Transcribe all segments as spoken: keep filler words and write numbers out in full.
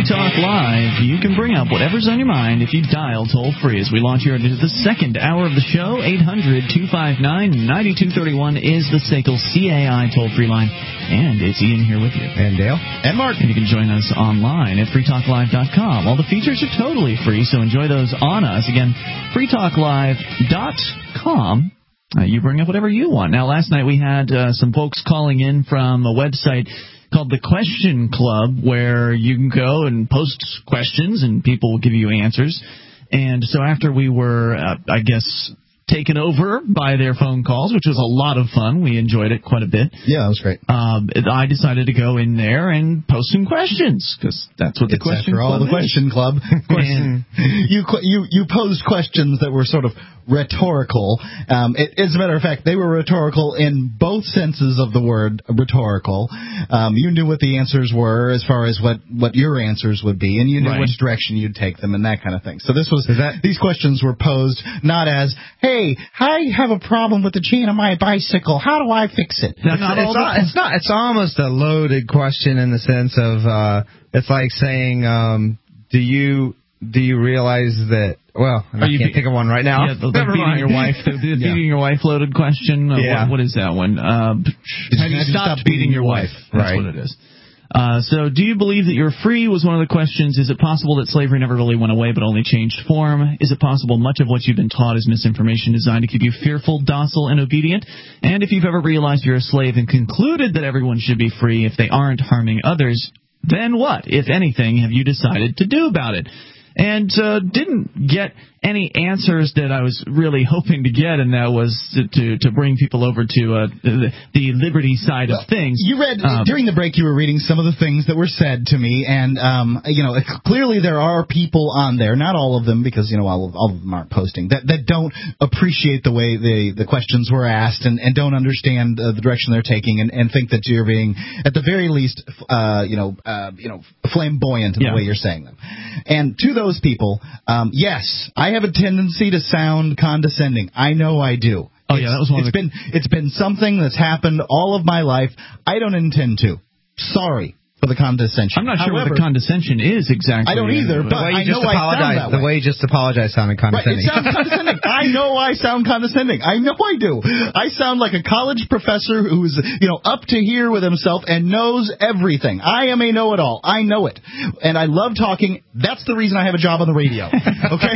Talk Live, you can bring up whatever's on your mind if you dial toll-free. As we launch here into the second hour of the show, eight hundred, two five nine, nine two three one is the S A C L C A I toll-free line. And it's Ian here with you. And Dale. And Mark. And you can join us online at free talk live dot com. All the features are totally free, so enjoy those on us. Again, free talk live dot com. Uh, you bring up whatever you want. Now, last night we had uh, some folks calling in from a website called the Question Club, where you can go and post questions and people will give you answers. And so after we were, uh, I guess, taken over by their phone calls, which was a lot of fun. We enjoyed it quite a bit. Yeah, that was great. Um, I decided to go in there and post some questions, because that's what the it's Question after all, Club the Question is. Club. And you, you, you posed questions that were sort of rhetorical. Um, it, as a matter of fact, they were rhetorical in both senses of the word rhetorical. Um, you knew what the answers were as far as what, what your answers would be, and you knew right. which direction you'd take them and that kind of thing. So this was that, these questions were posed not as, hey, I have a problem with the chain on my bicycle. How do I fix it? It's, not it's, not, it's not. It's almost a loaded question in the sense of uh, it's like saying, um, do you do you realize that? Well, I you can't be, think of one right now. Yeah, the, the beating mind. your wife, the, the yeah. beating your wife loaded question. Uh, yeah. what, what is that one? Uh, have you stopped beating your wife? That's right. what it is. Uh, so, do you believe that you're free was one of the questions. Is it possible that slavery never really went away but only changed form? Is it possible much of what you've been taught is misinformation designed to keep you fearful, docile, and obedient? And if you've ever realized you're a slave and concluded that everyone should be free if they aren't harming others, then what, if anything, have you decided to do about it? And uh, didn't get any answers that I was really hoping to get, and that was to to bring people over to uh, the, the liberty side well, of things. You read um, during the break. You were reading some of the things that were said to me, and um, you know, clearly there are people on there, not all of them, because you know all of, all of them aren't posting, that that don't appreciate the way the the questions were asked, and, and don't understand uh, the direction they're taking, and, and think that you're being, at the very least, uh, you know, uh, you know, flamboyant in yeah. the way you're saying them. And to those people, um, yes, I have a tendency to sound condescending. I know I do. Oh it's, yeah, that was one it's of the... been it's been something that's happened all of my life. I don't intend to. Sorry for the condescension. I'm not sure However, what the condescension is exactly. I don't either, but I know I sound that way. The way you just apologize sounded condescending. Right, it sounds condescending. I know I sound condescending. I know I do. I sound like a college professor who's, you know, up to here with himself and knows everything. I am a know-it-all. I know it. And I love talking. That's the reason I have a job on the radio. Okay?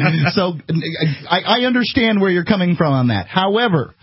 So I, I understand where you're coming from on that. However,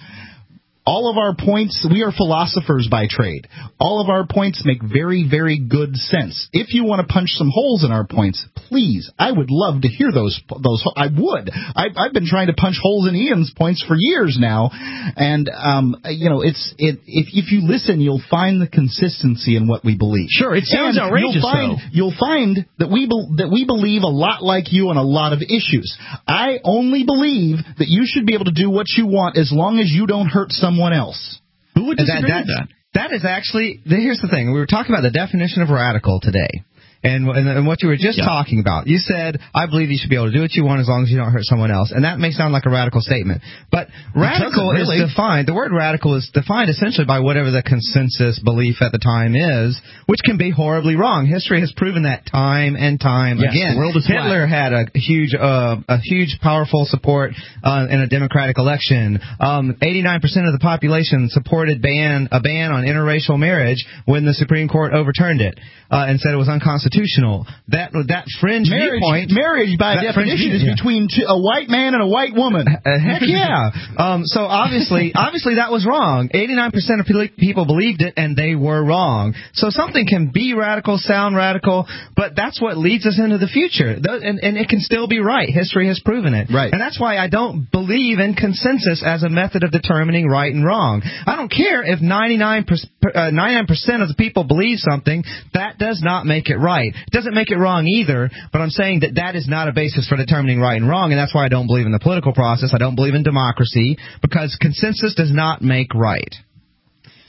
all of our points, we are philosophers by trade. All of our points make very, very good sense. If you want to punch some holes in our points, please, I would love to hear those. Those I would. I, I've been trying to punch holes in Ian's points for years now, and um, you know, it's it. If, if you listen, you'll find the consistency in what we believe. Sure, it sounds and outrageous, you'll find, though. You'll find that we be, that we believe a lot like you on a lot of issues. I only believe that you should be able to do what you want as long as you don't hurt someone else. Who would disagree that, with that? That is actually, here's the thing. We were talking about the definition of radical today. And, and, and what you were just yeah. talking about. You said, I believe you should be able to do what you want as long as you don't hurt someone else. And that may sound like a radical statement. But radical really. is defined, the word radical is defined essentially by whatever the consensus belief at the time is, which can be horribly wrong. History has proven that time and time yes, again. The world is Hitler flat. had a huge, uh, a huge, powerful support uh, in a democratic election. Um, eighty-nine percent of the population supported ban a ban on interracial marriage when the Supreme Court overturned it uh, and said it was unconstitutional. That that fringe marriage, viewpoint, marriage by definition is yeah. between two, a white man and a white woman. Uh, heck yeah! Um, so obviously, obviously that was wrong. eighty-nine percent of people believed it, and they were wrong. So something can be radical, sound radical, but that's what leads us into the future, and, and it can still be right. History has proven it. Right. And that's why I don't believe in consensus as a method of determining right and wrong. I don't care if ninety-nine percent of the people believe something. That does not make it right. It doesn't make it wrong either, but I'm saying that that is not a basis for determining right and wrong, and that's why I don't believe in the political process. I don't believe in democracy, because consensus does not make right.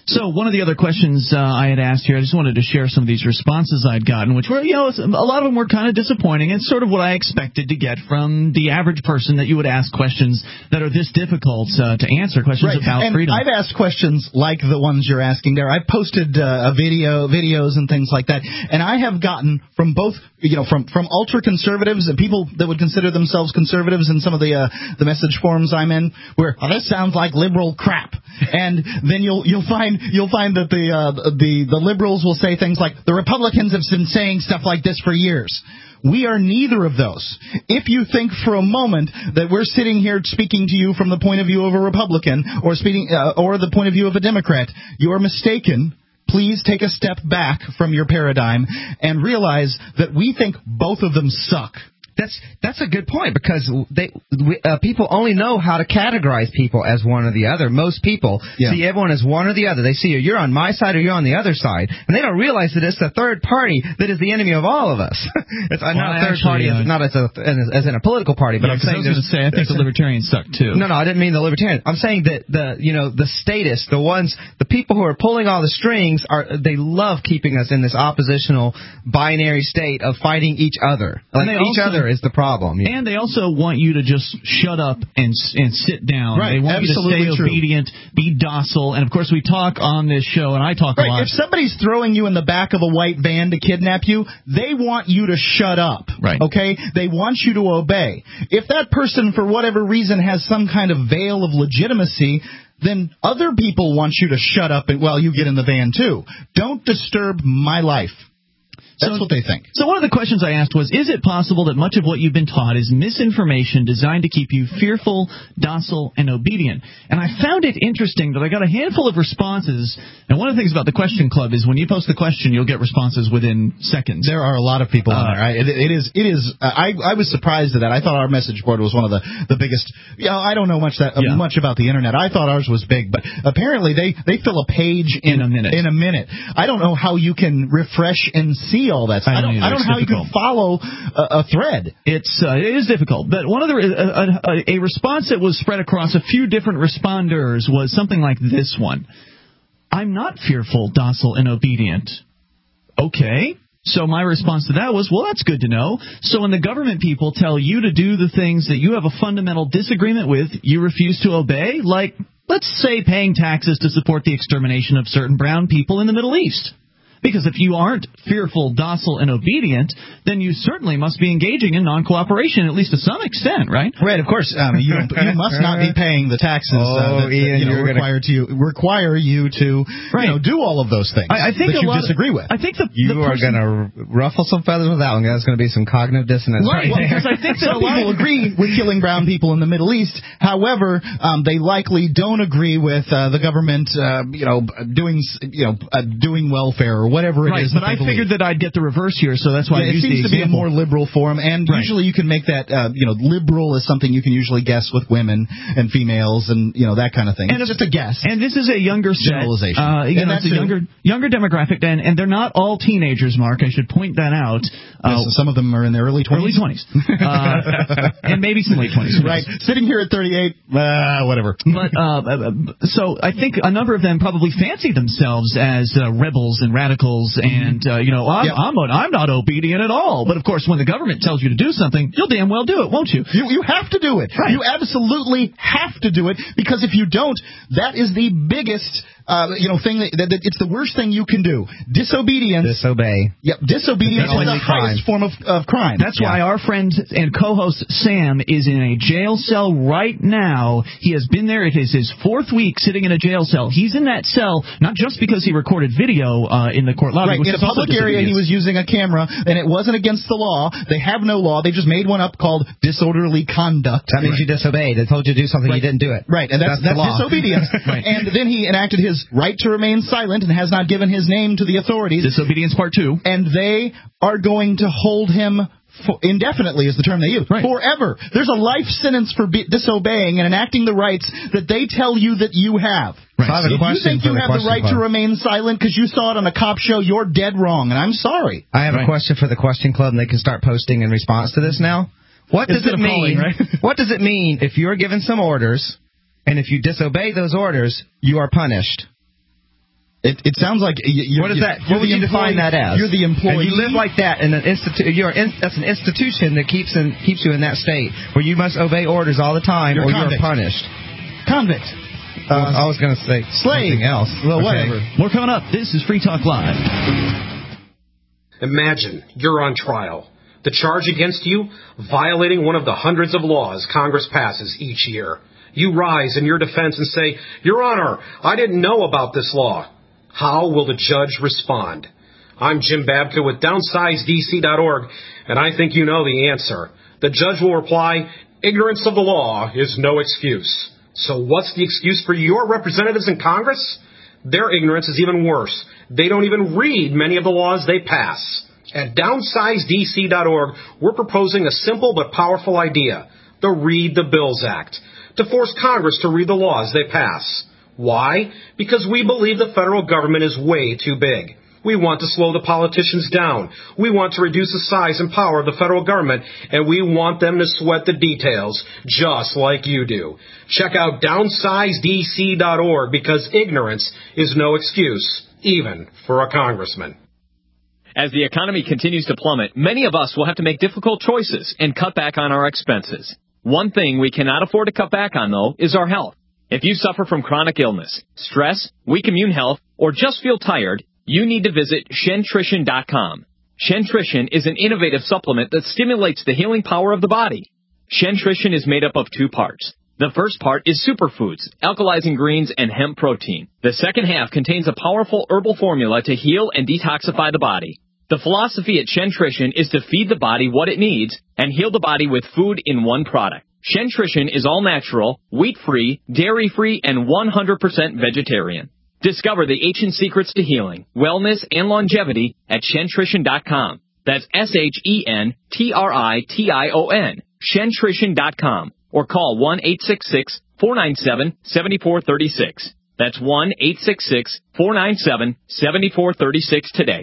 So one of the other questions uh, I had asked here, I just wanted to share some of these responses I'd gotten, which were, you know, a lot of them were kind of disappointing. It's sort of what I expected to get from the average person, that you would ask questions that are this difficult uh, to answer, questions right. about and freedom. I've asked questions like the ones you're asking there. I've posted uh, a video, videos and things like that, and I have gotten from both, you know, from from ultra conservatives and people that would consider themselves conservatives in some of the uh, the message forums I'm in, where oh, this sounds like liberal crap, and then you'll you'll find you'll find that the uh, the the liberals will say things like the Republicans have been saying stuff like this for years. We are neither of those. If you think for a moment that we're sitting here speaking to you from the point of view of a Republican or speaking uh, or the point of view of a Democrat, you are mistaken. Please take a step back from your paradigm and realize that we think both of them suck. That's that's a good point, because they we, uh, people only know how to categorize people as one or the other. Most people yeah. see everyone as one or the other. They see you, you're on my side or you're on the other side, and they don't realize that it's the third party that is the enemy of all of us. It's well, not a third actually, party, uh, as, not as, a, as in a political party, but yeah, I'm saying I was going to say I think the libertarians suck too. No, no, I didn't mean the libertarians. I'm saying that the you know the statists, the ones, the people who are pulling all the strings, are they love keeping us in this oppositional binary state of fighting each other. Like each also, other is the problem. Yeah. And they also want you to just shut up and and sit down. Right, they want absolutely you to stay true. obedient, be docile, and of course we talk on this show, and I talk right, a lot. If somebody's throwing you in the back of a white van to kidnap you, they want you to shut up. Right. Okay? They want you to obey. If that person, for whatever reason, has some kind of veil of legitimacy, then other people want you to shut up while you get in the van too. Don't disturb my life. That's so, what they think. So one of the questions I asked was, is it possible that much of what you've been taught is misinformation designed to keep you fearful, docile, and obedient? And I found it interesting that I got a handful of responses. And one of the things about the Question Club is when you post the question, you'll get responses within seconds. There are a lot of people uh, on there. I, it, it is. It is. Uh, I, I was surprised at that. I thought our message board was one of the, the biggest. You know, I don't know much that yeah. much about the internet. I thought ours was big, but apparently they, they fill a page in, in a minute. In a minute. I don't know how you can refresh and see all that. I don't. don't, I don't know how difficult. you can follow a, a thread. It's uh, it is difficult. But one of the a, a, a response that was spread across a few different responders was something like this one: "I'm not fearful, docile, and obedient." Okay. So my response to that was, well, that's good to know. So when the government people tell you to do the things that you have a fundamental disagreement with, you refuse to obey? Like, let's say paying taxes to support the extermination of certain brown people in the Middle East. Because if you aren't fearful, docile, and obedient, then you certainly must be engaging in non-cooperation, at least to some extent, right? Right, of course. Um, you, you must not be paying the taxes oh, uh, that, Ian, you know, you're require, gonna... to, require you to right. you know, do all of those things I, I think that a you lot disagree of, with. I think the, you the are person... going to ruffle some feathers with that one. That's going to be some cognitive dissonance. Right, right well, there. because I think that some people agree with killing brown people in the Middle East. However, um, they likely don't agree with uh, the government, uh, you know, doing you know uh, doing welfare or whatever it right, is. But I believe. figured that I'd get the reverse here, so that's why yeah, I used the example. It seems to be a more liberal form, and right. usually you can make that, uh, you know, liberal is something you can usually guess with women and females and, you know, that kind of thing. And it's just a guess. And this is a younger set. Generalization. Uh, you know, it's a younger, younger demographic, and, and they're not all teenagers, Mark. I should point that out. Uh, yes, some of them are in their early twenties. Early twenties. Uh, and maybe some late twenties. Right. Sitting here at thirty-eight, uh, whatever. But, uh, so I think a number of them probably fancy themselves as uh, rebels and radicals, and, uh, you know, I'm, yep. I'm, I'm not obedient at all. But, of course, when the government tells you to do something, you'll damn well do it, won't you? You, you have to do it. Right. You absolutely have to do it, because if you don't, that is the biggest... Uh, you know, thing that, that, that it's the worst thing you can do. Disobedience. Disobey. Yep, disobedience is the highest form of, of crime. That's yeah. why our friend and co-host Sam is in a jail cell right now. He has been there. It is his fourth week sitting in a jail cell. He's in that cell not just because he recorded video uh, in the court lobby. Right, which in a is public area he was using a camera, and it wasn't against the law. They have no law. They just made one up called disorderly conduct. That means right. you disobeyed. They told you to do something, right. you didn't do it. Right, and that's, that's, that's disobedience. Right. And then he enacted his right to remain silent and has not given his name to the authorities. Disobedience part two. And they are going to hold him for indefinitely is the term they use. Right. Forever. There's a life sentence for be- disobeying and enacting the rights that they tell you that you have. Right. So I have a if you think you the have the right club. to remain silent because you saw it on a cop show, you're dead wrong, and I'm sorry. I have right. a question for the Question Club, and they can start posting in response to this now. What does Instead it mean? Calling, right? What does it mean if you're given some orders, and if you disobey those orders, you are punished? It, it sounds like you, what is that? What would you define that as? You're the employee. And you live like that in an institu- You're in, that's an institution that keeps in, keeps you in that state where you must obey orders all the time, you're or convict. you're punished. Convict. Uh, well, I was going to say slave. Something else. Well, okay. whatever. More coming up. This is Free Talk Live. Imagine you're on trial. The charge against you, violating one of the hundreds of laws Congress passes each year. You rise in your defense and say, Your Honor, I didn't know about this law. How will the judge respond? I'm Jim Babka with downsize D C dot org, and I think you know the answer. The judge will reply, Ignorance of the law is no excuse. So what's the excuse for your representatives in Congress? Their ignorance is even worse. They don't even read many of the laws they pass. At downsize D C dot org, we're proposing a simple but powerful idea, the Read the Bills Act, to force Congress to read the laws they pass. Why? Because we believe the federal government is way too big. We want to slow the politicians down. We want to reduce the size and power of the federal government, and we want them to sweat the details, just like you do. Check out downsize D C dot org, because ignorance is no excuse, even for a congressman. As the economy continues to plummet, many of us will have to make difficult choices and cut back on our expenses. One thing we cannot afford to cut back on, though, is our health. If you suffer from chronic illness, stress, weak immune health, or just feel tired, you need to visit Shentrition dot com. Shentrition is an innovative supplement that stimulates the healing power of the body. Shentrition is made up of two parts. The first part is superfoods, alkalizing greens, and hemp protein. The second half contains a powerful herbal formula to heal and detoxify the body. The philosophy at Shentrition is to feed the body what it needs and heal the body with food in one product. Shentrition is all natural, wheat-free, dairy-free, and one hundred percent vegetarian. Discover the ancient secrets to healing, wellness, and longevity at Shentrition dot com. That's S H E N T R I T I O N, Shentrition dot com. Or call one eight six six, four nine seven, seven four three six. That's one eight six six, four nine seven, seven four three six today.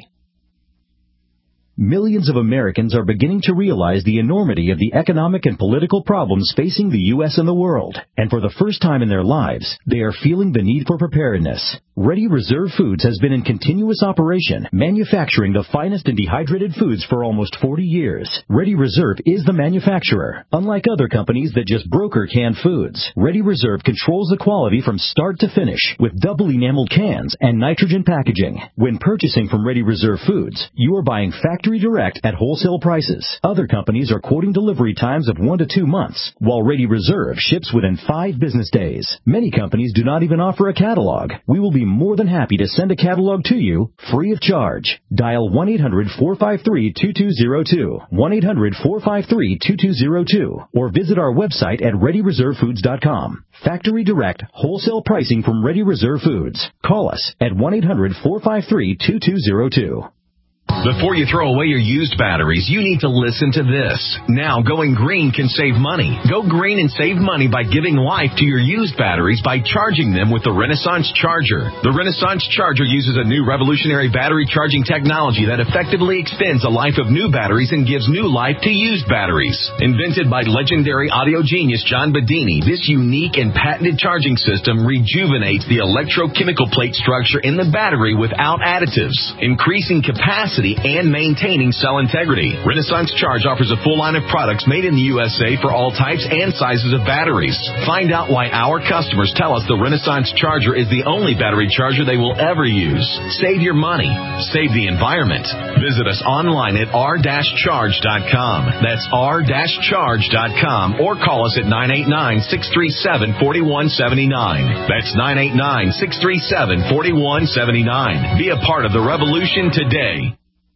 Millions of Americans are beginning to realize the enormity of the economic and political problems facing the U S and the world. And for the first time in their lives, they are feeling the need for preparedness. Ready Reserve Foods has been in continuous operation, manufacturing the finest and dehydrated foods for almost forty years. Ready Reserve is the manufacturer. Unlike other companies that just broker canned foods, Ready Reserve controls the quality from start to finish with double enameled cans and nitrogen packaging. When purchasing from Ready Reserve Foods, you are buying factory direct at wholesale prices. Other companies are quoting delivery times of one to two months, while Ready Reserve ships within five business days. Many companies do not even offer a catalog. We will be more than happy to send a catalog to you free of charge. Dial one eight hundred, four five three, two two zero two, one eight hundred, four five three, two two zero two, or visit our website at ready reserve foods dot com. Factory direct, wholesale pricing from Ready Reserve Foods. Call us at one eight hundred, four five three, two two zero two. Before you throw away your used batteries, you need to listen to this. Now, going green can save money. Go green and save money by giving life to your used batteries by charging them with the Renaissance Charger. The Renaissance Charger uses a new revolutionary battery charging technology that effectively extends the life of new batteries and gives new life to used batteries. Invented by legendary audio genius John Bedini, this unique and patented charging system rejuvenates the electrochemical plate structure in the battery without additives, increasing capacity and maintaining cell integrity. Renaissance Charge offers a full line of products made in the U S A for all types and sizes of batteries. Find out why our customers tell us the Renaissance Charger is the only battery charger they will ever use. Save your money. Save the environment. Visit us online at r dash charge dot com. That's r dash charge dot com, or call us at nine eight nine, six three seven, four one seven nine. That's nine eight nine, six three seven, four one seven nine. Be a part of the revolution today.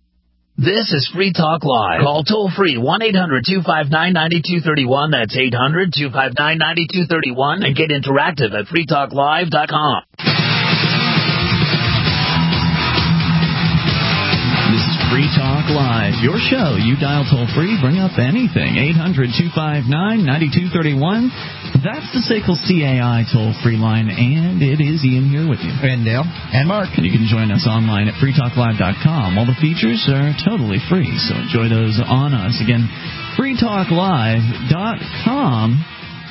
This is Free Talk Live. Call toll-free one eight hundred, two five nine, nine two three one. That's eight hundred, two five nine, nine two three one. And get interactive at free talk live dot com. This is Free Talk Live, your show. You dial toll-free, bring up anything. eight hundred, two five nine, nine two three one. That's the S A C L C A I toll-free line, and it is Ian here with you. And Dale. And Mark. And you can join us online at free talk live dot com. All the features are totally free, so enjoy those on us. Again, free talk live dot com.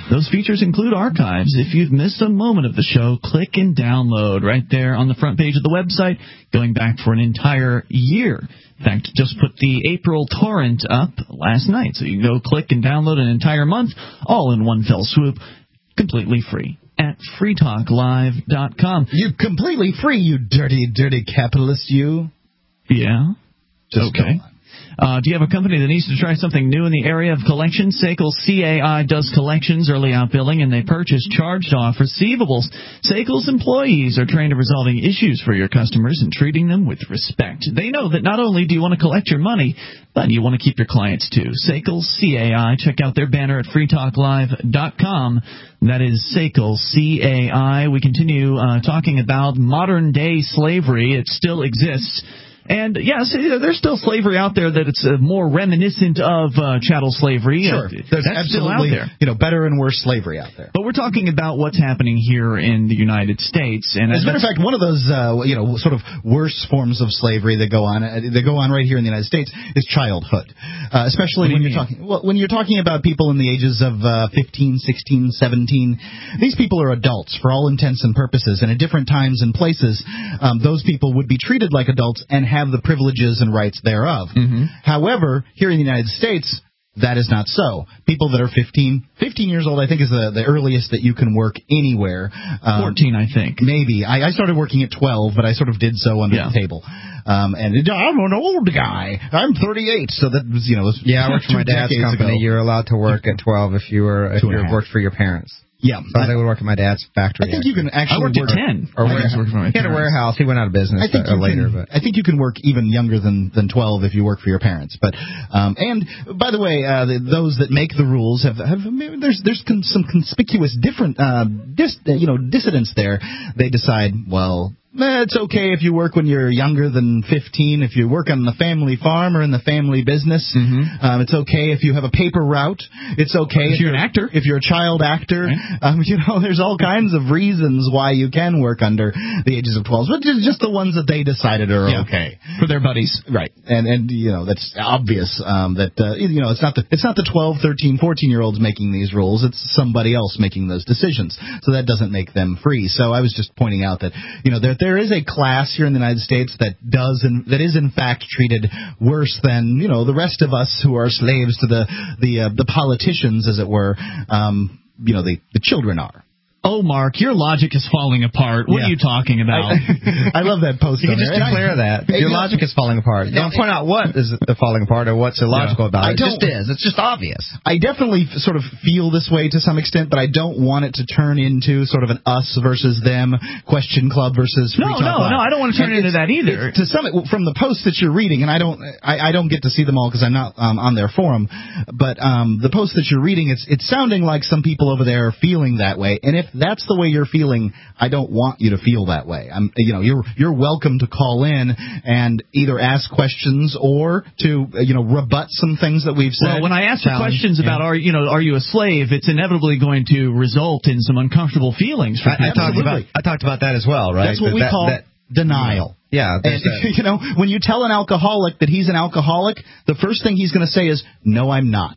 Those features include archives. If you've missed a moment of the show, click and download right there on the front page of the website, going back for an entire year. In fact, just put the April torrent up last night, so you can go click and download an entire month, all in one fell swoop, completely free at free talk live dot com. You completely free, you dirty, dirty capitalist, you. Yeah. Just okay. go on. Uh, do you have a company that needs to try something new in the area of collections? Saycles C A I does collections, early out billing, and they purchase charged-off receivables. Saycles employees are trained at resolving issues for your customers and treating them with respect. They know that not only do you want to collect your money, but you want to keep your clients too. Saycles C A I. Check out their banner at free talk live dot com. That is Saycles C A I. We continue uh, talking about modern-day slavery. It still exists. And, yes, there's still slavery out there that it's uh, more reminiscent of uh, chattel slavery. Sure. Uh, there's That's still out absolutely, there. you know, better and worse slavery out there. But we're talking about what's happening here in the United States. And as a matter of fact, one of those, uh, you know, sort of worse forms of slavery that go on, uh, that go on right here in the United States is childhood. Uh, especially when you're mean? talking, well, when you're talking about people in the ages of uh, fifteen, sixteen, seventeen. These people are adults for all intents and purposes, and at different times and places, um, those people would be treated like adults and have the privileges and rights thereof. Mm-hmm. However, here in the United States, that is not so. People that are fifteen, fifteen years old, I think, is the, the earliest that you can work anywhere. Um, fourteen, I think. Maybe. I, I started working at twelve, but I sort of did so under Yeah. the table. Um, and it, I'm an old guy. I'm thirty-eight, so that was, you know, was Yeah, I worked for my two dad's decades company. ago. You're allowed to work at twelve if you were if Two and you a half. worked for your parents. Yeah. So I was able to work at my dad's factory. I think you can actually I worked work at ten. Or I warehouse. worked for my He had a parents. warehouse. He went out of business I think uh, you later. can, But I think you can work even younger than, than twelve if you work for your parents. But um, and by the way, uh, the, those that make the rules have, have there's there's con- some conspicuous different uh, dis, you know dissidents there. They decide, well, eh, it's okay if you work when you're younger than fifteen. If you work on the family farm or in the family business, Mm-hmm. um, it's okay if you have a paper route. It's okay If you're an actor. If you're a child actor, Right. um, you know, there's all kinds of reasons why you can work under the ages of twelve, but just, just the ones that they decided are Yeah. okay For their buddies. right. And and you know that's obvious um, that uh, you know it's not the it's not the twelve, thirteen, fourteen year olds making these rules. It's somebody else making those decisions. So that doesn't make them free. So I was just pointing out that you know there there is a class here in the United States that does in, that is in fact treated worse than you know the rest of us who are slaves to the the uh, the politicians, as it were. Um, you know the the children are. Oh, Mark, your logic is falling apart. What Yeah. are you talking about? I, I love that post. you can on just there. And I- declare that Hey, your you know- logic is falling apart. Don't point out what is the falling apart or what's illogical about I it. It just don't- is. It's just obvious. I definitely f- sort of feel this way to some extent, but I don't want it to turn into sort of an us versus them, question club versus free No, talk no, live. no, I don't want to turn And it into it's- that either. it's- To some, from the posts that you're reading, and I don't, I, I don't get to see them all because I'm not um, on their forum, but um, the posts that you're reading, it's it's sounding like some people over there are feeling that way, and if that's the way you're feeling, I don't want you to feel that way. I'm, you know, you're you're welcome to call in and either ask questions or to uh, you know rebut some things that we've said. Well, when I ask the Challenge, questions about yeah. are you know are you a slave, it's inevitably going to result in some uncomfortable feelings for I, I people. talked about I talked about that as well, right? That's what That- we that- call that- denial. yeah. And, there's that. you know, when you tell an alcoholic that he's an alcoholic, the first thing he's going to say is, no, I'm not.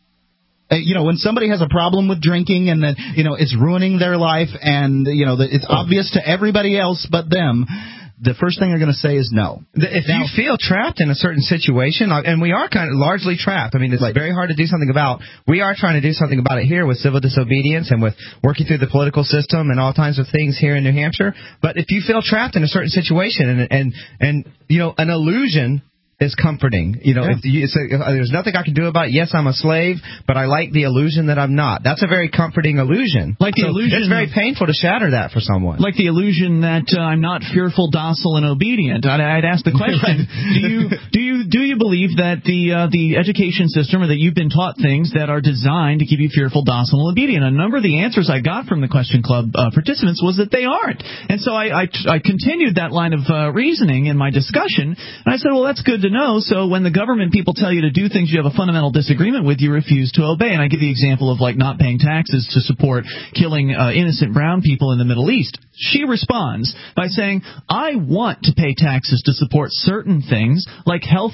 Uh, you know, when somebody has a problem with drinking and that, you know, it's ruining their life and, you know, that it's obvious to everybody else but them, the first thing they're going to say is no. If Now- you feel trapped in a certain situation, uh, and we are kind of largely trapped, I mean, it's Right. very hard to do something about. We are trying to do something about it here with civil disobedience and with working through the political system and all kinds of things here in New Hampshire. But if you feel trapped in a certain situation and, and, and you know, an illusion is comforting. You know, Yeah. if you, it's a, if there's nothing I can do about it. Yes, I'm a slave, but I like the illusion that I'm not. That's a very comforting illusion. Like the So illusion- It's very painful to shatter that for someone. Like the illusion that uh, I'm not fearful, docile, and obedient. I'd, I'd ask the question: Do you do you do you believe that the uh, the education system, or that you've been taught things that are designed to keep you fearful, docile, and obedient? A number of the answers I got from the Question Club uh, participants was that they aren't. And so I, I, I continued that line of uh, reasoning in my discussion, and I said, well, that's good to know. So when the government people tell you to do things you have a fundamental disagreement with, you refuse to obey. And I give the example of like not paying taxes to support killing uh, innocent brown people in the Middle East. She responds by saying, I want to pay taxes to support certain things like health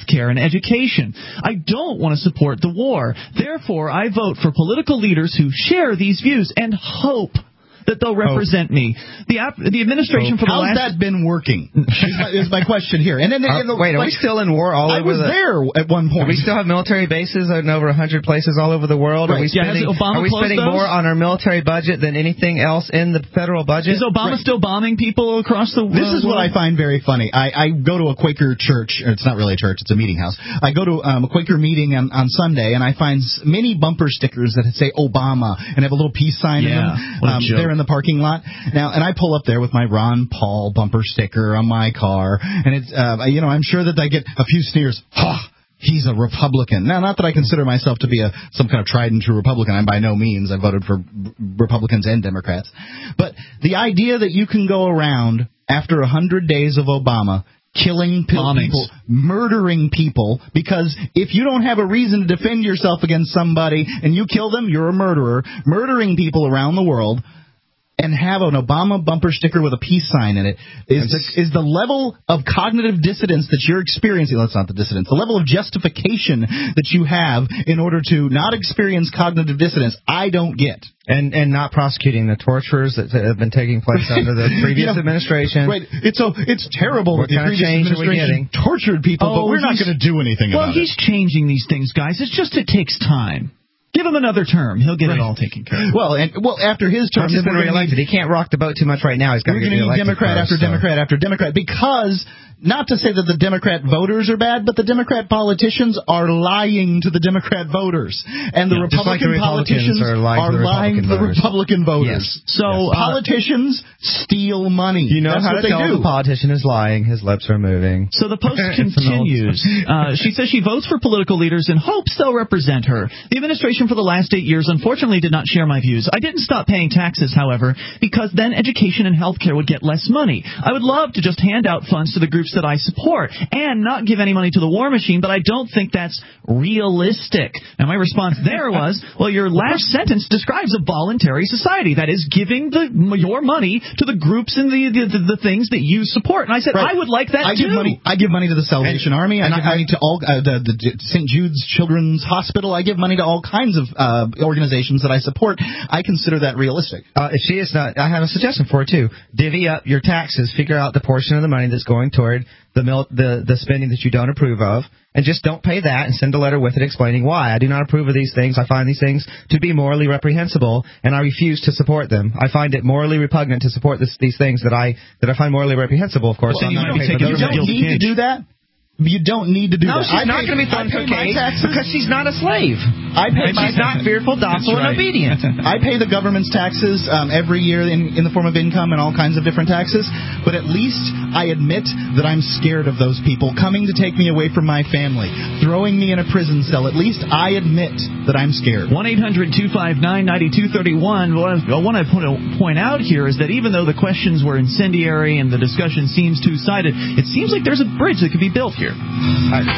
care and education. I don't want to support the war. Therefore, I vote for political leaders who share these views and hope that they'll represent oh. me. The ap- the administration oh. for the How's last... that been working? is, my, is my question here. And then, uh, and the, wait, are like, we still in war all I over was the... there at one point. Do we still have military bases in over one hundred places all over the world? Right. Are we Yeah, spending, Obama are we spending those? more on our military budget than anything else in the federal budget? Is Obama right. still bombing people across the world? This is what I find very funny. I, I go to a Quaker church. It's not really a church. It's a meeting house. I go to um, a Quaker meeting on, on Sunday, and I find many bumper stickers that say Obama and have a little peace sign yeah, in them. Um, they're in the parking lot. Now, and I pull up there with my Ron Paul bumper sticker on my car, and it's, uh, you know, I'm sure that I get a few sneers. Ha! He's a Republican. Now, not that I consider myself to be a some kind of tried and true Republican. I'm by no means. I voted for Republicans and Democrats. But the idea that you can go around after one hundred days of Obama killing people, murdering people, because if you don't have a reason to defend yourself against somebody and you kill them, you're a murderer, murdering people around the world, and have an Obama bumper sticker with a peace sign in it, is the, is the level of cognitive dissonance that you're experiencing, well, that's not the dissonance, the level of justification that you have in order to not experience cognitive dissonance, I don't get. And and not prosecuting the torturers that have been taking place under the previous you know, administration. Right. It's so it's terrible what that the previous administration tortured people, oh, but we're not going to do anything well, about it. Well, he's changing these things, guys. It's just it takes time. Give him another term. He'll get right. it all taken care of. Well, and well, after his term, he's been reelected. He can't rock the boat too much right now. He's got to get reelected. We're going to need Democrat first, after so. Democrat after Democrat because, not to say that the Democrat voters are bad, but the Democrat politicians are lying to the Democrat voters, and the yeah, Republican like the politicians are lying are to the lying to the Republican voters. Yes. So yes. Uh, politicians steal money. You know That's how what to they tell do. the politician is lying. His lips are moving. So the post continues. Uh, she says she votes for political leaders in hopes they'll represent her. The administration for the last eight years unfortunately did not share my views. I didn't stop paying taxes, however, because then education and health care would get less money. I would love to just hand out funds to the groups that I support and not give any money to the war machine, but I don't think that's realistic. And my response there was, well, your last sentence describes a voluntary society. That is giving the your money to the groups and the the, the, the things that you support. And I said, right. I would like that I too. Give money, I give money to the Salvation and, Army. I and give I, money to all uh, the, the Saint Jude's Children's Hospital. I give money to all kinds of uh, organizations that I support. I consider that realistic. Uh, if she is not, I have a suggestion for her too. Divvy up your taxes. Figure out the portion of the money that's going toward the mil- the the spending that you don't approve of, and just don't pay that, and send a letter with it explaining why. I do not approve of these things. I find these things to be morally reprehensible, and I refuse to support them. I find it morally repugnant to support this, these things that I that I find morally reprehensible. Of course, well, I'm you not might be taking for you don't need to do that. You don't need to do no, that. No, she's I not going to be thrown in cocaine because she's not a slave. I pay and my she's not fearful, docile, right. and obedient. I pay the government's taxes um, every year in, in the form of income and all kinds of different taxes, but at least I admit that I'm scared of those people coming to take me away from my family, throwing me in a prison cell. At least I admit that I'm scared. one eight hundred two five nine nine two three one. What I want to point out here is that even though the questions were incendiary and the discussion seems two-sided, it seems like there's a bridge that could be built here. I,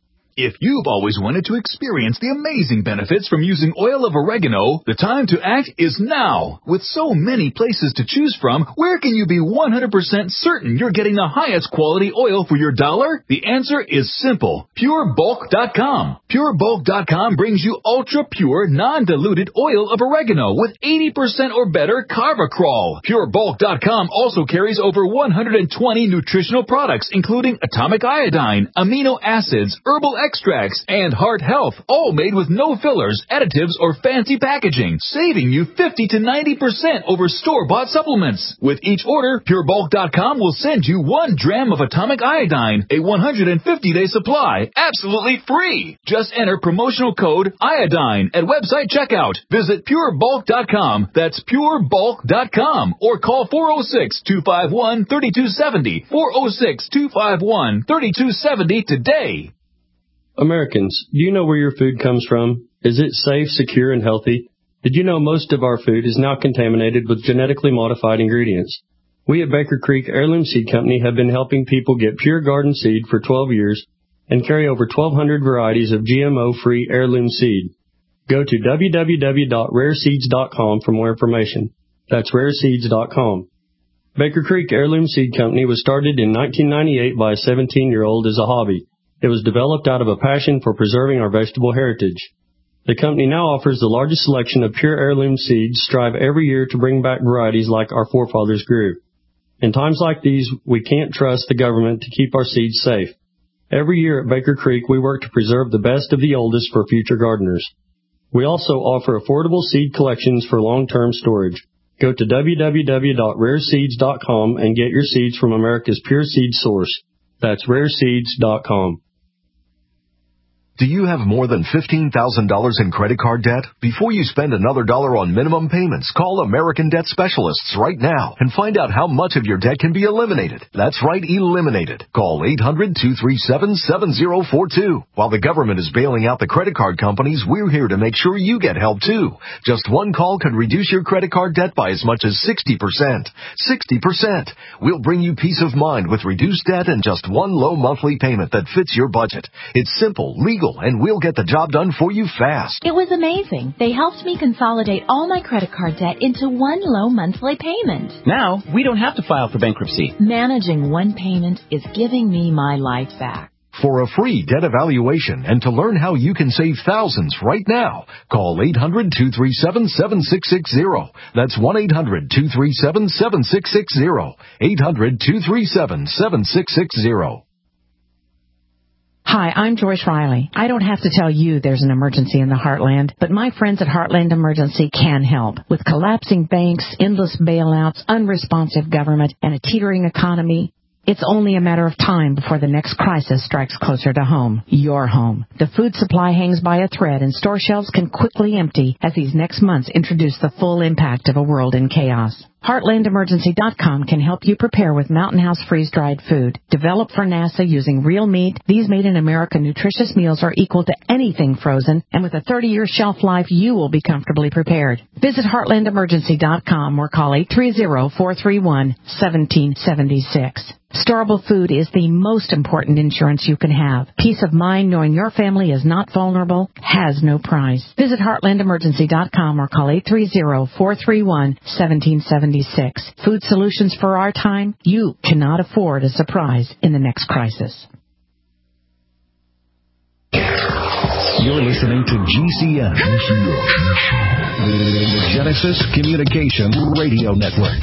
If you've always wanted to experience the amazing benefits from using oil of oregano, the time to act is now. With so many places to choose from, where can you be one hundred percent certain you're getting the highest quality oil for your dollar? The answer is simple. Pure Bulk dot com. Pure Bulk dot com brings you ultra-pure, non-diluted oil of oregano with eighty percent or better Carvacrol. Pure Bulk dot com also carries over one hundred twenty nutritional products, including atomic iodine, amino acids, herbal extracts, and heart health, all made with no fillers, additives, or fancy packaging, saving you fifty to ninety percent over store-bought supplements. With each order, Pure Bulk dot com will send you one dram of atomic iodine, a one hundred fifty day supply, absolutely free. Just enter promotional code iodine at website checkout. Visit Pure Bulk dot com, that's Pure Bulk dot com, or call four oh six, two five one, three two seven oh, four oh six, two five one, three two seven oh today. Americans, do you know where your food comes from? Is it safe, secure, and healthy? Did you know most of our food is now contaminated with genetically modified ingredients? We at Baker Creek Heirloom Seed Company have been helping people get pure garden seed for twelve years and carry over twelve hundred varieties of G M O-free heirloom seed. Go to w w w dot rare seeds dot com for more information. That's rare seeds dot com. Baker Creek Heirloom Seed Company was started in nineteen ninety-eight by a seventeen-year-old as a hobby. It was developed out of a passion for preserving our vegetable heritage. The company now offers the largest selection of pure heirloom seeds, strive every year to bring back varieties like our forefathers grew. In times like these, we can't trust the government to keep our seeds safe. Every year at Baker Creek, we work to preserve the best of the oldest for future gardeners. We also offer affordable seed collections for long-term storage. Go to w w w dot rare seeds dot com and get your seeds from America's pure seed source. That's rare seeds dot com. Do you have more than fifteen thousand dollars in credit card debt? Before you spend another dollar on minimum payments, call American Debt Specialists right now and find out how much of your debt can be eliminated. That's right, eliminated. Call eight hundred, two three seven, seven zero four two. While the government is bailing out the credit card companies, we're here to make sure you get help too. Just one call could reduce your credit card debt by as much as sixty percent. sixty percent. We'll bring you peace of mind with reduced debt and just one low monthly payment that fits your budget. It's simple, legal, and we'll get the job done for you fast. It was amazing. They helped me consolidate all my credit card debt into one low monthly payment. Now, we don't have to file for bankruptcy. Managing one payment is giving me my life back. For a free debt evaluation and to learn how you can save thousands right now, call eight hundred, two three seven, seven six six zero. That's one eight hundred, two three seven, seven six six zero. eight hundred, two three seven, seven six six zero. Hi, I'm Joyce Riley. I don't have to tell you there's an emergency in the Heartland, but my friends at Heartland Emergency can help. With collapsing banks, endless bailouts, unresponsive government, and a teetering economy, it's only a matter of time before the next crisis strikes closer to home, your home. The food supply hangs by a thread, and store shelves can quickly empty as these next months introduce the full impact of a world in chaos. Heartland Emergency dot com can help you prepare with Mountain House freeze-dried food. Developed for NASA using real meat, these made-in-America nutritious meals are equal to anything frozen, and with a thirty-year shelf life, you will be comfortably prepared. Visit Heartland Emergency dot com or call eight three zero, four three one, one seven seven six. Storable food is the most important insurance you can have. Peace of mind knowing your family is not vulnerable has no price. Visit Heartland Emergency dot com or call eight three zero, four three one, one seven seven six. Food solutions for our time. You cannot afford a surprise in the next crisis. You're listening to G C N, the Genesis Communication Radio Network.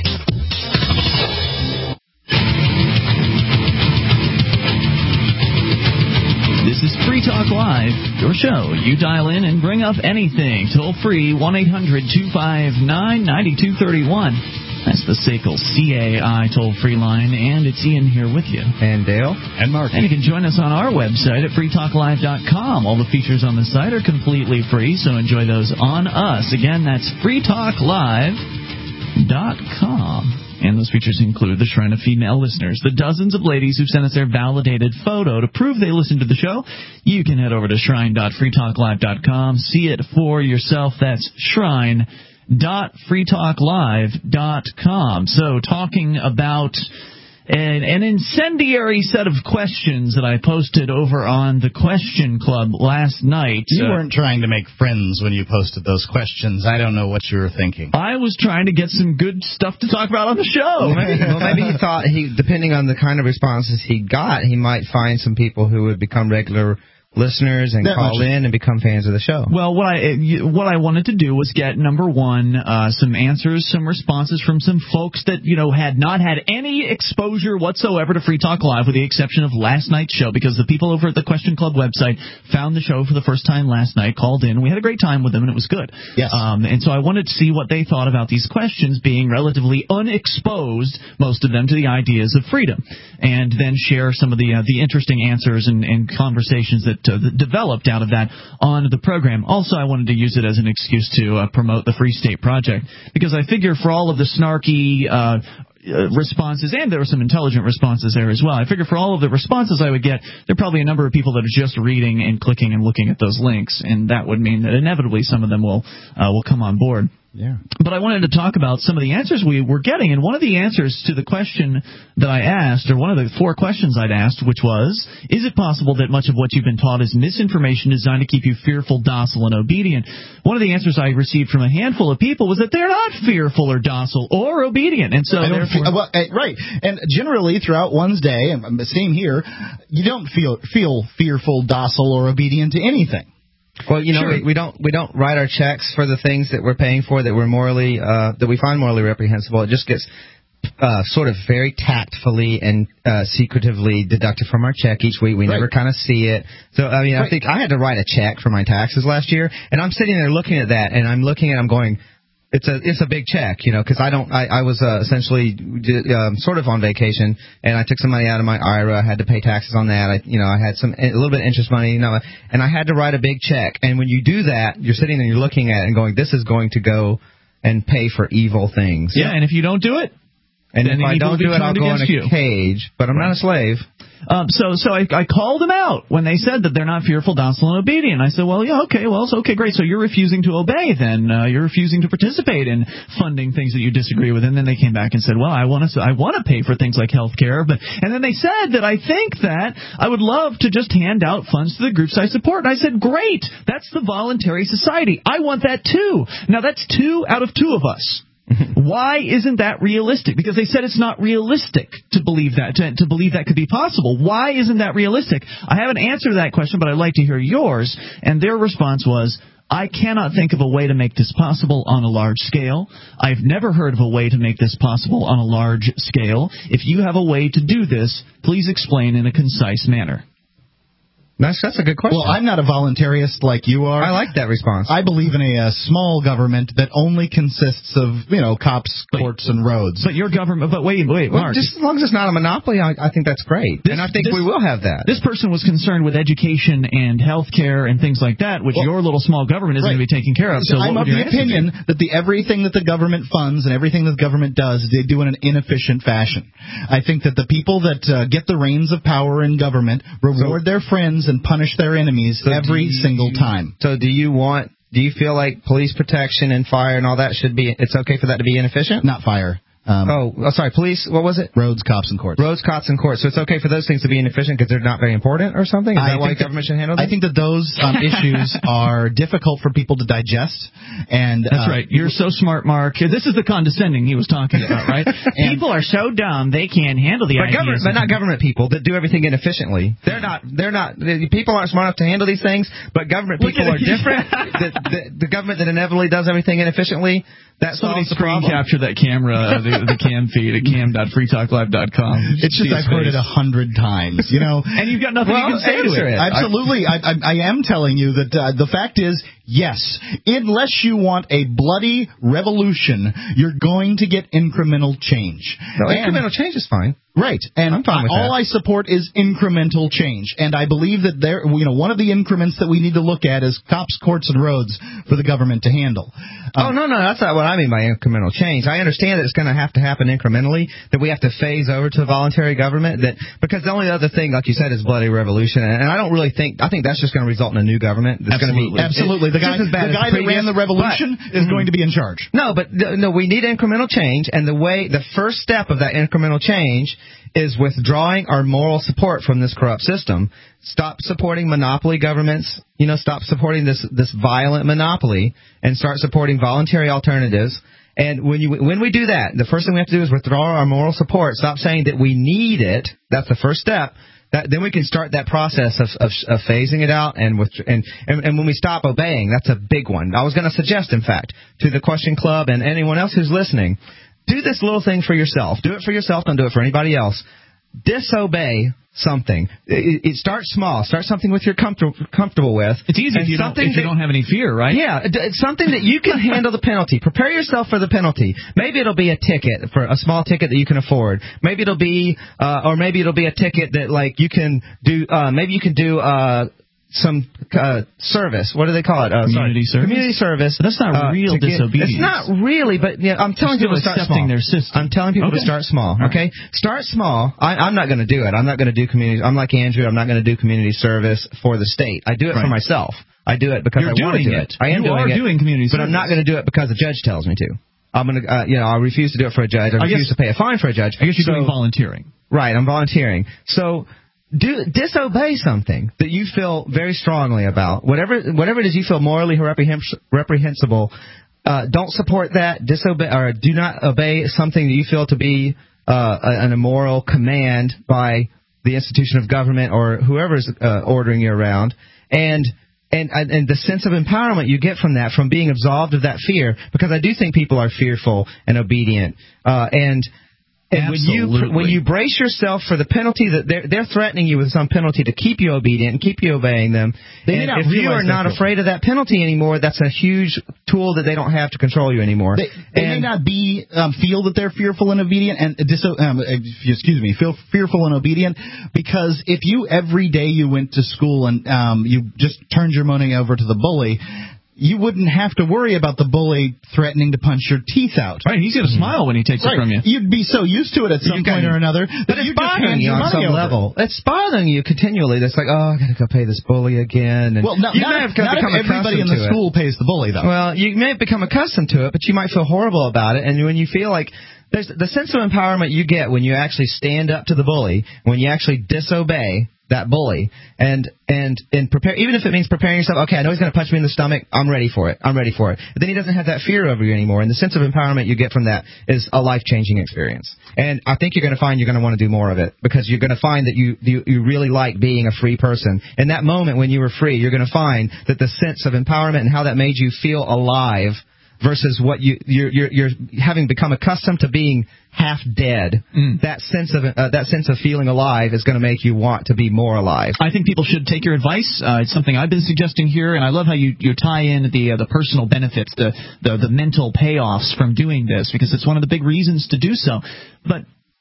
This is Free Talk Live, your show. You dial in and bring up anything. Toll free, one eight hundred, two five nine, nine two three one. That's the S A C L C A I toll-free line, and it's Ian here with you. And Dale. And Mark. And you can join us on our website at free talk live dot com. All the features on the site are completely free, so enjoy those on us. Again, that's free talk live dot com. And those features include the Shrine of Female Listeners, the dozens of ladies who've sent us their validated photo to prove they listen to the show. You can head over to shrine dot free talk live dot com. See it for yourself. That's shrine dot free talk live dot com. So talking about an, an incendiary set of questions that I posted over on the Question Club last night. You uh, weren't trying to make friends when you posted those questions. I don't know what you were thinking. I was trying to get some good stuff to talk about on the show. Well, maybe he thought, he, depending on the kind of responses he got, he might find some people who would become regular listeners and that call much. in and become fans of the show. Well, what I what I wanted to do was get, number one, uh, some answers, some responses from some folks that, you know, had not had any exposure whatsoever to Free Talk Live, with the exception of last night's show, because the people over at the Question Club website found the show for the first time last night, called in. We had a great time with them, and it was good. Yes. Um, and so I wanted to see what they thought about these questions, being relatively unexposed, most of them, to the ideas of freedom, and then share some of the uh, the interesting answers and, and conversations that Uh, that developed out of that on the program. Also, I wanted to use it as an excuse to uh, promote the Free State Project, because I figure for all of the snarky uh, uh, responses, and there were some intelligent responses there as well, I figure for all of the responses I would get, there are probably a number of people that are just reading and clicking and looking at those links, and that would mean that inevitably some of them will uh, will come on board. Yeah. But I wanted to talk about some of the answers we were getting, and one of the answers to the question that I asked, or one of the four questions I'd asked, which was, is it possible that much of what you've been taught is misinformation designed to keep you fearful, docile, and obedient? One of the answers I received from a handful of people was that they're not fearful or docile or obedient, and so I don't therefore... feel, well, uh, right. And generally, throughout one's day, and same here, you don't feel feel fearful, docile, or obedient to anything. Well, you know, Sure. we, we don't we don't write our checks for the things that we're paying for that we're morally uh, that we find morally reprehensible. It just gets uh, sort of very tactfully and uh, secretively deducted from our check each week. We Right. never kind of see it. So I mean, Right. I think I had to write a check for my taxes last year, and I'm sitting there looking at that, and I'm looking at, I'm going, It's a it's a big check, you know, because I don't I, I was uh, essentially um, sort of on vacation, and I took some money out of my I R A. I had to pay taxes on that. I you know I had some a little bit of interest money, you know, and I had to write a big check. And when you do that, you're sitting there, you're looking at it and going, this is going to go and pay for evil things. Yeah, and if you don't do it, and then if I evil will don't be do it, I'll turned go in a against you. cage. But I'm not a slave. Um, so so I, I called them out when they said that they're not fearful, docile, and obedient. I said, well, yeah, okay, well, it's okay, great. So you're refusing to obey then. Uh, you're refusing to participate in funding things that you disagree with. And then they came back and said, well, I want to I want to pay for things like health care. But, and then they said that I think that I would love to just hand out funds to the groups I support. And I said, great, that's the voluntary society. I want that too. Now, that's two out of two of us. Why isn't that realistic? Because they said it's not realistic to believe that, to, to believe that could be possible. Why isn't that realistic? I haven't answered that question, but I'd like to hear yours. And their response was, I cannot think of a way to make this possible on a large scale. I've never heard of a way to make this possible on a large scale. If you have a way to do this, please explain in a concise manner. That's that's a good question. Well, I'm not a voluntarist like you are. I like that response. I believe in a, uh small government that only consists of, you know, cops, courts, and roads. But your government, but wait, wait, Well, Mark. just as long as it's not a monopoly, I, I think that's great. This- and I think this- we will have that. This person was concerned with education and health care and things like that, which Well, your little small government isn't right. going to be taking care of. So I'm what of would your the answer be? opinion that the everything that the government funds and everything that the government does, they do in an inefficient fashion. I think that the people that uh, get the reins of power in government reward So- their friends and punish their enemies So every do you- single time. So do you want, do you feel like police protection and fire and all that should be, it's okay for that to be inefficient? Not fire. Um, oh, oh, sorry, police, what was it? Roads, cops, and courts. Roads, cops, and courts. So it's okay for those things to be inefficient because they're not very important or something? Is I that why think government that, should handle them? I think that those um, issues are difficult for people to digest. And That's uh, right. You're so smart, Mark. This is the condescending he was talking about, right? People are so dumb they can't handle the But, ideas. government, but not government people that do everything inefficiently. They're not. They're not. The people aren't smart enough to handle these things. But government Look people at are it. different. the, the, the government that inevitably does everything inefficiently. That Somebody solves the screen problem. capture that camera, uh, the, the cam feed at cam dot free talk live dot com. It's just I've heard it a hundred times, you know. And you've got nothing Well, you can say to answer it. it. Absolutely. I, I, I am telling you that uh, the fact is, yes, unless you want a bloody revolution, you're going to get incremental change. No, And- incremental change is fine. Right, and I'm fine with all that. I support is incremental change, and I believe that there, you know, one of the increments that we need to look at is cops, courts, and roads for the government to handle. Oh, no, no, that's not what I mean by incremental change. I understand that it's going to have to happen incrementally, that we have to phase over to voluntary government, that because the only other thing, like you said, is bloody revolution, and I don't really think, I think that's just going to result in a new government. That's Absolutely, going to be, absolutely. The guy, just as bad the as guy the that ran previous, the revolution but- is going to be in charge. No, but th- no, we need incremental change, and the way, the first step of that incremental change is withdrawing our moral support from this corrupt system. Stop supporting monopoly governments, you know, stop supporting this this violent monopoly, and start supporting voluntary alternatives. And when you when we do that, the first thing we have to do is withdraw our moral support. Stop saying that we need it. That's the first step. That, then we can start that process of, of, of phasing it out, and, with, and, and and when we stop obeying, that's a big one. I was going to suggest, in fact, to the Question Club and anyone else who's listening, do this little thing for yourself. Do it for yourself. Don't do it for anybody else. Disobey something. It, it starts small. Start something with you're comfortable comfortable with. It's easy if you, don't, if you that, don't have any fear, right? Yeah, it's something that you can handle the penalty. Prepare yourself for the penalty. Maybe it'll be a ticket, for a small ticket that you can afford. Maybe it'll be, uh, or maybe it'll be a ticket that like you can do. Uh, maybe you can do. Uh, some uh, service. What do they call it? Uh, community sorry. service. Community service. But that's not uh, real get, disobedience. It's not really, but yeah, I'm telling people to start small. Their system. I'm telling people okay. to start small. Right. Okay, start small. I, I'm not going to do it. I'm not going to do community. I'm like Andrew. I'm not going to do community service for the state. I do it right. for myself. I do it because You're I want to do it. it. I am you doing are it, doing community but service. I'm not going to do it because a judge tells me to. I'm going to, uh, you know, I refuse to do it for a judge. I, I refuse guess, to pay a fine for a judge. I guess you're so, doing volunteering. Right, I'm volunteering. So do disobey something that you feel very strongly about. Whatever whatever it is you feel morally reprehens- reprehensible, uh, don't support that. Disobey or do not obey something that you feel to be uh, an immoral command by the institution of government or whoever's uh, ordering you around. And And, and the sense of empowerment you get from that, from being absolved of that fear, because I do think people are fearful and obedient. Uh, and and when you when you brace yourself for the penalty that they're, they're threatening you with some penalty to keep you obedient and keep you obeying them, they and if you are not afraid of that penalty anymore, that's a huge tool that they don't have to control you anymore. They, they may not be um, feel that they're fearful and obedient, and dis- um, excuse me, feel fearful and obedient, because if you every day you went to school and um, you just turned your money over to the bully, you wouldn't have to worry about the bully threatening to punch your teeth out. Right, he's going to smile when he takes right. it from you. You'd be so used to it at some point or another that it's bothering you on some over. level. It's bothering you continually. It's like, oh, I got to go pay this bully again. And well, no, you not, may have not become everybody in the school it. pays the bully, though. Well, you may have become accustomed to it, but you might feel horrible about it. And when you feel like there's the sense of empowerment you get when you actually stand up to the bully, when you actually disobey that bully, and and and prepare, even if it means preparing yourself. Okay, I know he's going to punch me in the stomach. I'm ready for it. I'm ready for it. But then he doesn't have that fear over you anymore, and the sense of empowerment you get from that is a life-changing experience. And I think you're going to find you're going to want to do more of it, because you're going to find that you, you you really like being a free person. In that moment when you were free, you're going to find that the sense of empowerment and how that made you feel alive, versus what you you're you're, you're having become accustomed to being half dead. Mm. That sense of uh, that sense of feeling alive is going to make you want to be more alive. I think people should take your advice. Uh, it's something I've been suggesting here, and I love how you, you tie in the uh, the personal benefits, the, the the mental payoffs from doing this, because it's one of the big reasons to do so. But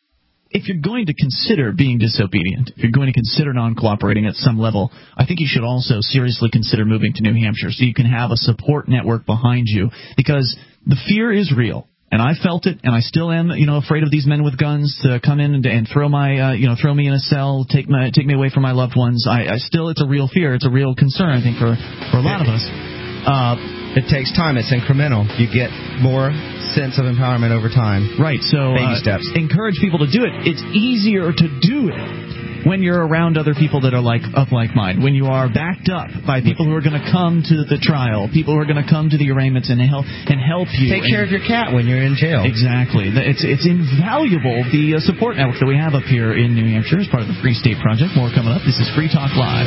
if you're going to consider being disobedient, if you're going to consider non-cooperating at some level, I think you should also seriously consider moving to New Hampshire so you can have a support network behind you, because the fear is real. And I felt it, and I still am, you know, afraid of these men with guns to come in and, and throw my, uh, you know, throw me in a cell, take my, take me away from my loved ones. I, I still, it's a real fear, it's a real concern, I think, for for a lot of us. Uh, it takes time. It's incremental. You get more sense of empowerment over time. Right. So, baby uh, steps. Encourage people to do it. It's easier to do it when you're around other people that are like of like mind, when you are backed up by people who are going to come to the trial, people who are going to come to the arraignments and help and help you. Take care of your cat when you're in jail. Exactly. It's it's invaluable, the uh, support network that we have up here in New Hampshire as part of the Free State Project. More coming up. This is Free Talk Live.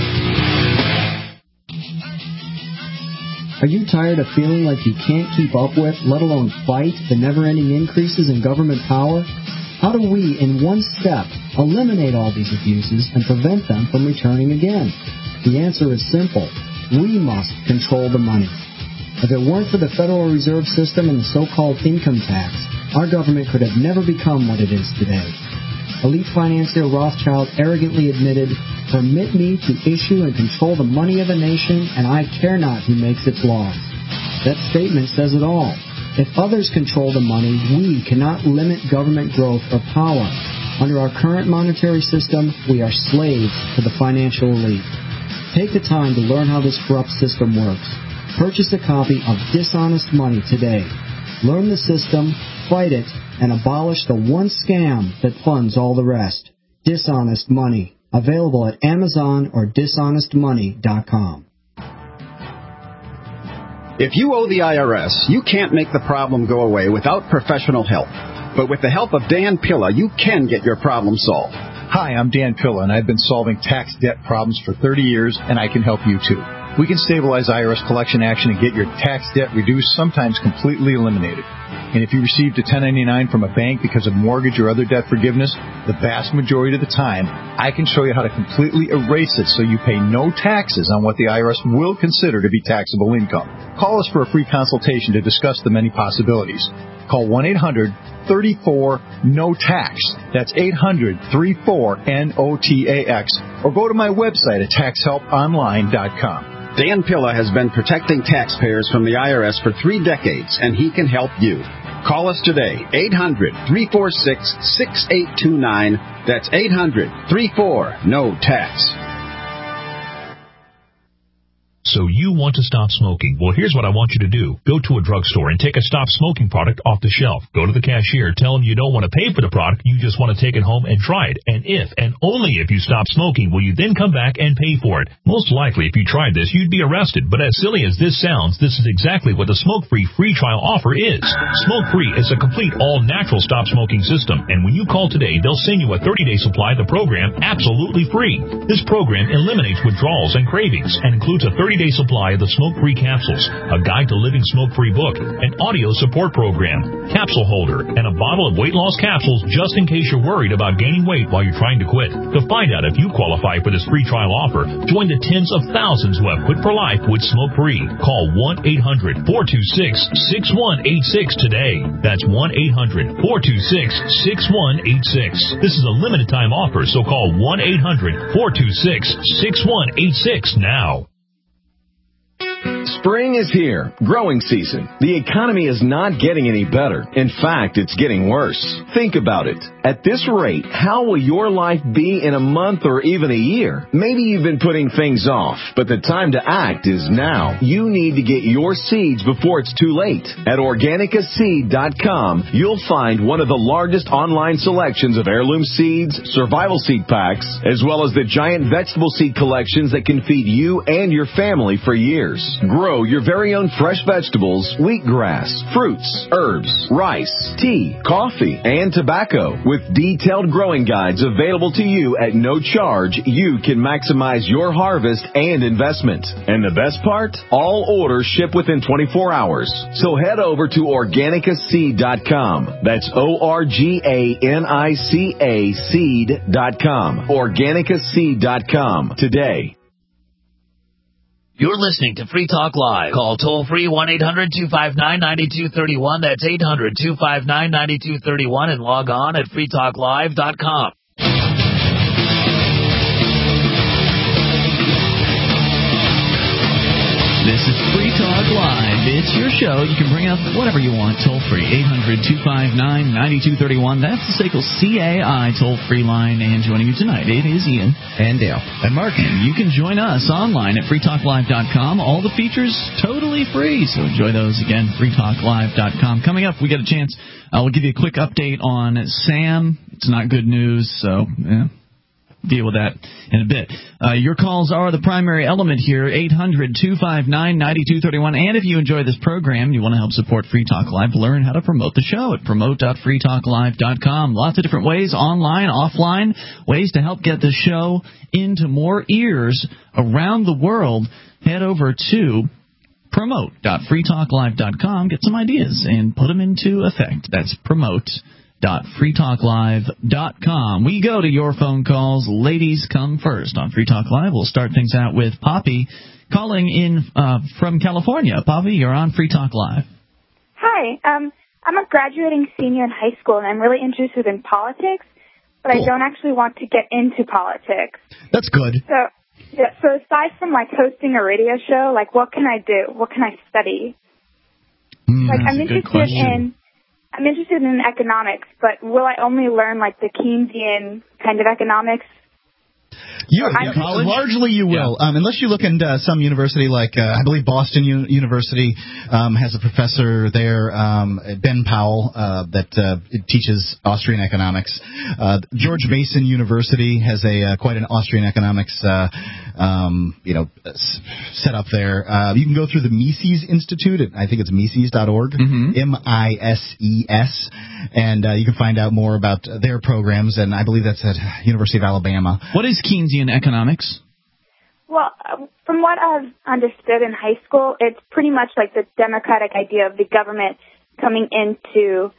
Are you tired of feeling like you can't keep up with, let alone fight, the never-ending increases in government power? How do we, in one step, eliminate all these abuses and prevent them from returning again? The answer is simple. We must control the money. If it weren't for the Federal Reserve System and the so-called income tax, our government could have never become what it is today. Elite financier Rothschild arrogantly admitted, "Permit me to issue and control the money of a nation, and I care not who makes its laws." That statement says it all. If others control the money, we cannot limit government growth or power. Under our current monetary system, we are slaves to the financial elite. Take the time to learn how this corrupt system works. Purchase a copy of Dishonest Money today. Learn the system, fight it, and abolish the one scam that funds all the rest. Dishonest Money. Available at Amazon or dishonest money dot com. If you owe the I R S, you can't make the problem go away without professional help. But with the help of Dan Pilla, you can get your problem solved. Hi, I'm Dan Pilla, and I've been solving tax debt problems for thirty years, and I can help you too. We can stabilize I R S collection action and get your tax debt reduced, sometimes completely eliminated. And if you received a ten ninety-nine from a bank because of mortgage or other debt forgiveness, the vast majority of the time, I can show you how to completely erase it so you pay no taxes on what the I R S will consider to be taxable income. Call us for a free consultation to discuss the many possibilities. Call one eight hundred thirty-four no tax. That's eight hundred thirty-four N O T A X. Or go to my website at tax help online dot com. Dan Pilla has been protecting taxpayers from the I R S for three decades, and he can help you. Call us today, eight hundred three four six six eight two nine. That's eight hundred thirty-four no tax. So you want to stop smoking. Well, here's what I want you to do. Go to a drugstore and take a stop smoking product off the shelf. Go to the cashier. Tell them you don't want to pay for the product. You just want to take it home and try it. And if, and only if you stop smoking, will you then come back and pay for it. Most likely, if you tried this, you'd be arrested. But as silly as this sounds, this is exactly what the smoke-free free trial offer is. Smoke-free is a complete all-natural stop smoking system. And when you call today, they'll send you a thirty-day supply of the program absolutely free. This program eliminates withdrawals and cravings and includes a thirty-day supply of the smoke-free capsules, a guide to living smoke-free book, an audio support program, capsule holder, and a bottle of weight loss capsules just in case you're worried about gaining weight while you're trying to quit. To find out if you qualify for this free trial offer, join the tens of thousands who have quit for life with smoke-free. Call one eight hundred four two six six one eight six today. That's one eight hundred four two six six one eight six. This is a limited time offer, so call one eight hundred four two six six one eight six now. Spring is here. Growing season. The economy is not getting any better. In fact, it's getting worse. Think about it. At this rate, how will your life be in a month or even a year? Maybe you've been putting things off, but the time to act is now. You need to get your seeds before it's too late. At Organica Seed dot com, you'll find one of the largest online selections of heirloom seeds, survival seed packs, as well as the giant vegetable seed collections that can feed you and your family for years. Grow your very own fresh vegetables, wheatgrass, fruits, herbs, rice, tea, coffee, and tobacco. With detailed growing guides available to you at no charge, you can maximize your harvest and investment. And the best part? All orders ship within twenty-four hours. So head over to Organica Seed dot com. That's O R G A N I C A seed dot com. Organica Seed dot com today. You're listening to Free Talk Live. Call toll-free one eight hundred two five nine nine two three one. That's eight hundred two five nine nine two three one and log on at free talk live dot com. This is Free Talk Live. It's your show. You can bring up whatever you want toll-free. eight hundred two five nine nine two three one. That's the S A C L C A I toll-free line. And joining you tonight, it is Ian. And Dale. And Mark. And you can join us online at free talk live dot com. All the features totally free, so enjoy those. Again, free talk live dot com. Coming up, we got a chance. Uh, we'll give you a quick update on Sam. It's not good news, so yeah. Deal with that in a bit. Uh, your calls are the primary element here, eight hundred two five nine nine two three one. And if you enjoy this program, you want to help support Free Talk Live, learn how to promote the show at promote dot free talk live dot com. Lots of different ways, online, offline, ways to help get the show into more ears around the world. Head over to promote dot free talk live dot com, get some ideas, and put them into effect. That's promote dot free talk live dot com. We go to your phone calls. Ladies come first on Free Talk Live. We'll start things out with Poppy calling in uh, from California. Poppy, you're on Free Talk Live. Hi. Um, I'm a graduating senior in high school, and I'm really interested in politics, but cool. I don't actually want to get into politics. That's good. So, yeah, so aside from, like, hosting a radio show, like, what can I do? What can I study? Mm, like, I'm that's a good interested question. in... I'm interested in economics, but will I only learn, like, the Keynesian kind of economics? You, yeah, largely you will, yeah. um, unless you look into uh, some university like, uh, I believe Boston U- University um, has a professor there, um, Ben Powell, uh, that uh, teaches Austrian economics. Uh, George Mason University has a uh, quite an Austrian economics, uh, um, you know, set up there. Uh, you can go through the Mises Institute. At, I think it's Mises dot org, mm-hmm. M I S E S, and uh, you can find out more about their programs. And I believe that's at University of Alabama. What is Keynesian economics? Well, uh, from what I've understood in high school, it's pretty much like the democratic idea of the government coming into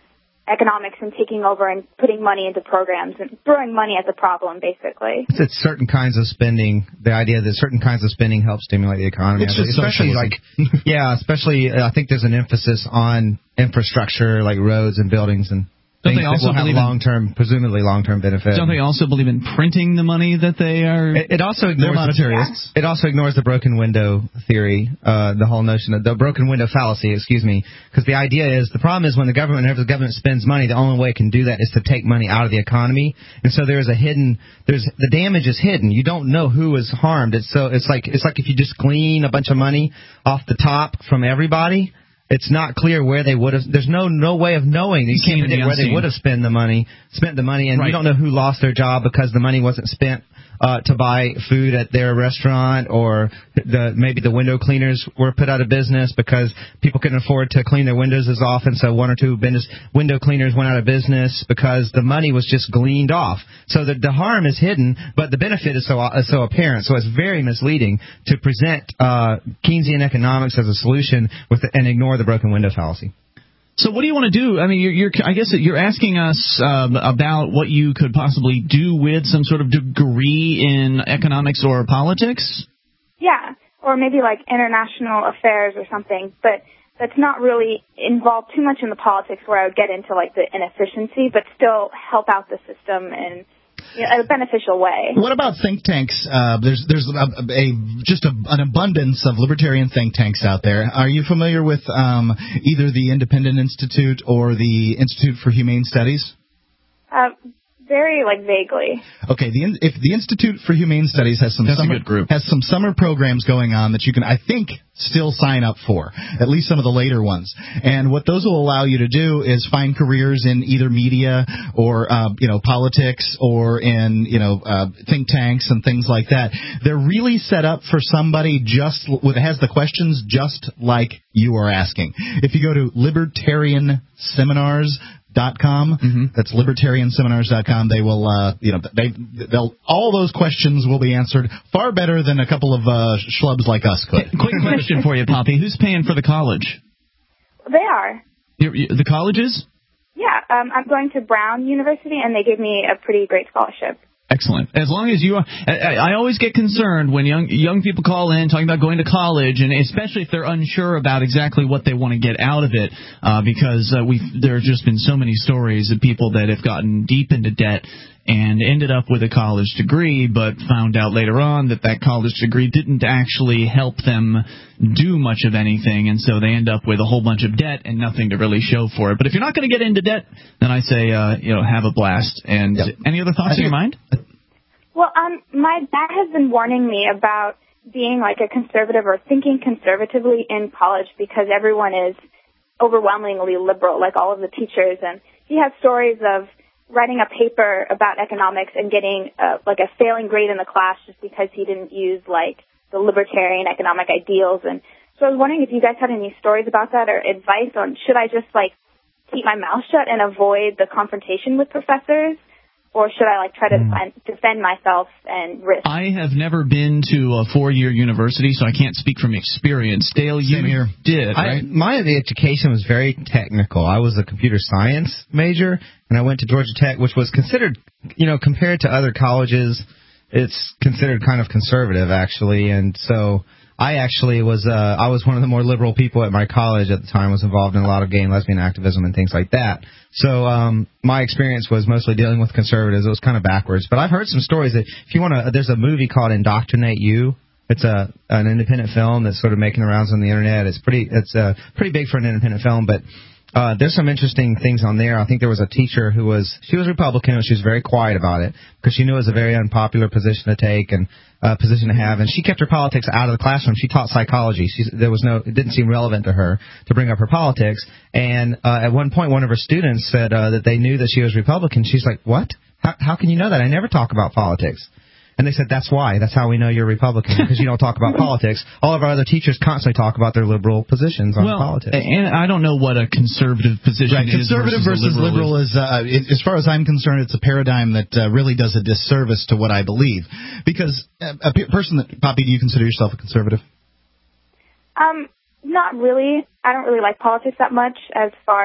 economics and taking over and putting money into programs and throwing money at the problem, basically. It's, it's certain kinds of spending. The idea that certain kinds of spending help stimulate the economy. It's just especially socialism. like, yeah, especially uh, I think there's an emphasis on infrastructure like roads and buildings and Don't things they also that will have believe in- long-term, presumably long-term benefit. Don't they also believe in printing the money that they are? It, it also ignores monetarists. The, it also ignores the broken window theory, uh, the whole notion of the broken window fallacy. Excuse me, because the idea is the problem is when the government, whenever the government spends money, the only way it can do that is to take money out of the economy, and so there is a hidden. There's the damage is hidden. You don't know who is harmed. It's so it's like it's like if you just glean a bunch of money off the top from everybody. It's not clear where they would have. There's no no way of knowing. You can't predict where they would have spent the money, spent the money, and Right. you don't know who lost their job because the money wasn't spent uh, to buy food at their restaurant, or the maybe the window cleaners were put out of business because people couldn't afford to clean their windows as often. So one or two business, window cleaners went out of business because the money was just gleaned off. So the the harm is hidden, but the benefit is so uh, so apparent. So it's very misleading to present uh, Keynesian economics as a solution with the, and ignore the broken window fallacy. So what do you want to do? I mean, you're, you're I guess that you're asking us um, about what you could possibly do with some sort of degree in economics or politics? Yeah, or maybe like international affairs or something, but that's not really involved too much in the politics where I would get into like the inefficiency, but still help out the system in you know, a beneficial way. What about think tanks? Uh, there's there's a, a just a, an abundance of libertarian think tanks out there. Are you familiar with um, either the Independent Institute or the Institute for Humane Studies? Uh, very like vaguely. Okay, the if the Institute for Humane Studies has some That's a summer, good group. has some summer programs going on that you can, I think, still sign up for, at least some of the later ones. And what those will allow you to do is find careers in either media or uh, you know politics or in you know uh, think tanks and things like that. They're really set up for somebody just that has the questions just like you are asking. If you go to libertarian seminars dot com. Mm-hmm. That's libertarian seminars dot com. They will, uh, you know, they, they'll, all those questions will be answered far better than a couple of uh, schlubs like us could. Quick question for you, Poppy. Who's paying for the college? They are. You're, you, the colleges? Yeah, um, I'm going to Brown University, and they give me a pretty great scholarship. Excellent. As long as you are, I, I always get concerned when young young people call in talking about going to college, and especially if they're unsure about exactly what they want to get out of it, uh, because uh, we there have just been so many stories of people that have gotten deep into debt and ended up with a college degree, but found out later on that that college degree didn't actually help them do much of anything, and so they end up with a whole bunch of debt and nothing to really show for it. But if you're not going to get into debt, then I say, uh, you know, have a blast. And Yep. any other thoughts in your mind? Well, um, my dad has been warning me about being like a conservative or thinking conservatively in college because everyone is overwhelmingly liberal, like all of the teachers, and he has stories of writing a paper about economics and getting uh, like a failing grade in the class just because he didn't use like the libertarian economic ideals. And so I was wondering if you guys had any stories about that or advice on should I just like keep my mouth shut and avoid the confrontation with professors, or should I like try to defend, defend myself and risk? I have never been to a four-year university, so I can't speak from experience. Dale, you Same here. did, right? I, my education was very technical. I was a computer science major, and I went to Georgia Tech, which was considered, you know, compared to other colleges, it's considered kind of conservative, actually. And so I actually was uh, I was one of the more liberal people at my college at the time, was involved in a lot of gay and lesbian activism and things like that. So um, my experience was mostly dealing with conservatives. It was kind of backwards. But I've heard some stories that if you want to, there's a movie called Indoctrinate You. It's a an independent film that's sort of making the rounds on the internet. It's pretty it's uh, pretty big for an independent film, but uh, there's some interesting things on there. I think there was a teacher who was she was Republican, and she was very quiet about it because she knew it was a very unpopular position to take and uh, position to have, and she kept her politics out of the classroom. She taught psychology. She there was no it didn't seem relevant to her to bring up her politics. And uh, at one point, one of her students said uh, that they knew that she was Republican. She's like, "What? How, how can you know that? I never talk about politics." And they said, that's why. That's how we know you're Republican, because you don't talk about politics. All of our other teachers constantly talk about their liberal positions on well, politics. And I don't know what a conservative position Right, is conservative versus, versus liberal, liberal is, uh, it, as far as I'm concerned, it's a paradigm that uh, really does a disservice to what I believe. Because a, a pe- person that, Poppy, do you consider yourself a conservative? Um, not really. I don't really like politics that much as far as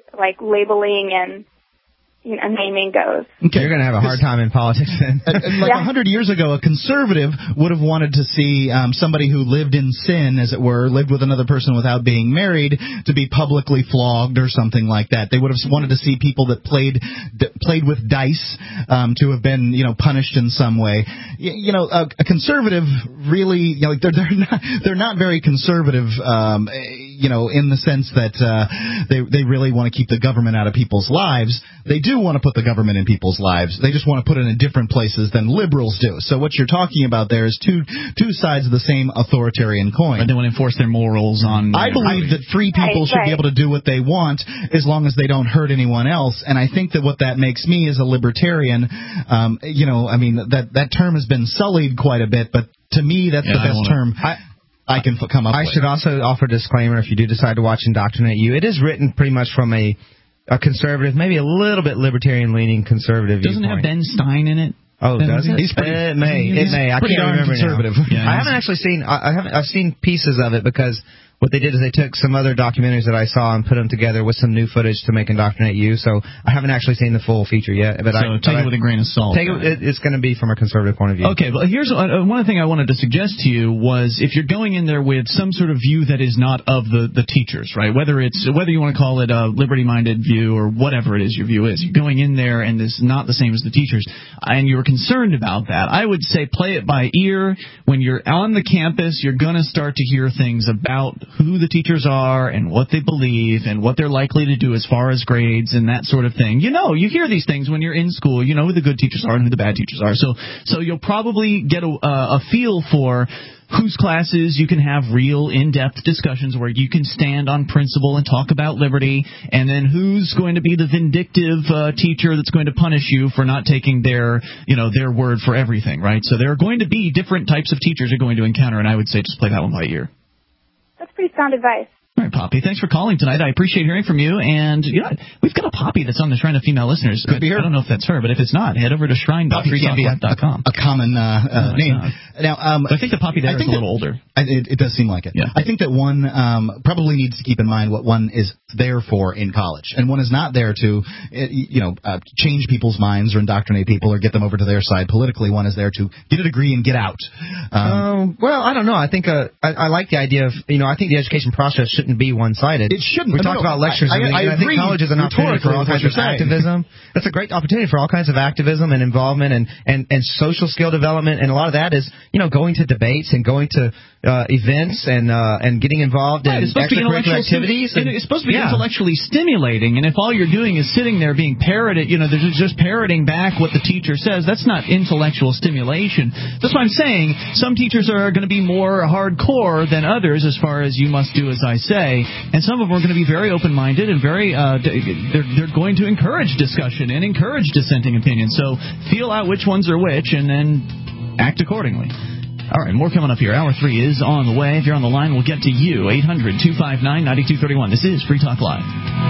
like labeling and you know, naming goes. Okay. You're going to have a hard time in politics then. Like a Yeah. hundred years ago, a conservative would have wanted to see um, somebody who lived in sin, as it were, lived with another person without being married, to be publicly flogged or something like that. They would have wanted to see people that played that played with dice um, to have been, you know, punished in some way. You, you know, a, a conservative really, you know, like they're they're not they're not very conservative, um, you know, in the sense that uh, they they really want to keep the government out of people's lives. They do want to put the government in people's lives. They just want to put it in different places than liberals do. So what you're talking about there is two two sides of the same authoritarian coin. But they want to enforce their morals on... I believe that free people Right, should be right. able to do what they want as long as they don't hurt anyone else. And I think that what that makes me as a libertarian, um, you know, I mean, that, that term has been sullied quite a bit, but to me that's Yeah, the I best wanna- term I, I can f- come up I with. should also offer a disclaimer if you do decide to watch Indoctrinate You. It is written pretty much from a, a conservative, maybe a little bit libertarian-leaning conservative Doesn't it have viewpoint. Ben Stein in it? Oh, Ben- does it? He's pretty- it may. he's It may. I pretty can't darn remember conservative. now. Yeah, I he's- haven't actually seen. I I haven't. I've seen pieces of it because what they did is they took some other documentaries that I saw and put them together with some new footage to make Indoctrinate You. So I haven't actually seen the full feature yet. But So I, take but it I, with a grain of salt. Take it, it, it's going to be from a conservative point of view. Okay, but here's uh, one thing I wanted to suggest to you was if you're going in there with some sort of view that is not of the, the teachers, right? Whether it's whether you want to call it a liberty-minded view or whatever it is your view is, you're going in there and it's not the same as the teachers, and you're concerned about that. I would say play it by ear. When you're on the campus, you're going to start to hear things about who the teachers are and what they believe and what they're likely to do as far as grades and that sort of thing. You know, you hear these things when you're in school. You know who the good teachers are and who the bad teachers are. So, so you'll probably get a, a feel for whose classes you can have real in-depth discussions where you can stand on principle and talk about liberty, and then who's going to be the vindictive uh, teacher that's going to punish you for not taking their, you know, their word for everything, right? So there are going to be different types of teachers you're going to encounter, and I would say just play that one by ear. That's pretty sound advice. All right, Poppy, thanks for calling tonight. I appreciate hearing from you. And you know, we've got a Poppy that's on the Shrine of Female Listeners. I, I don't know if that's her, but if it's not, head over to shrine dot free talk live dot com. A common uh, uh, No, it's name. not. Now, um, But I think the Poppy there I is think a little that- older. I, it, it does seem like it. Yeah. I think that one um, probably needs to keep in mind what one is there for in college, and one is not there to, uh, you know, uh, change people's minds or indoctrinate people or get them over to their side politically. One is there to get a degree and get out. Um, Um, well, I don't know. I think uh, I, I like the idea of, you know, I think the education process shouldn't be one-sided. It shouldn't. We No, talked no, about lectures I- and I- everything, I and I think agree college is an opportunity for all rhetorically kinds with of what you're saying. activism. That's a great opportunity for all kinds of activism and involvement and, and, and social skill development, and a lot of that is, you know, going to debates and going to uh, events and uh, and getting involved Right, in it's supposed to be extracurricular intellectual activities. sti- and- it's supposed to be yeah. intellectually stimulating, and if all you're doing is sitting there being parroted, you know, they're just parroting back what the teacher says, that's not intellectual stimulation. That's what I'm saying. Some teachers are going to be more hardcore than others as far as you must do as I say, and some of them are going to be very open-minded and very, uh, d- they're, they're going to encourage discussion and encourage dissenting opinions. So feel out which ones are which and then act accordingly. All right, more coming up here. Hour three is on the way. If you're on the line, we'll get to you. eight hundred two five nine nine two three one. This is Free Talk Live.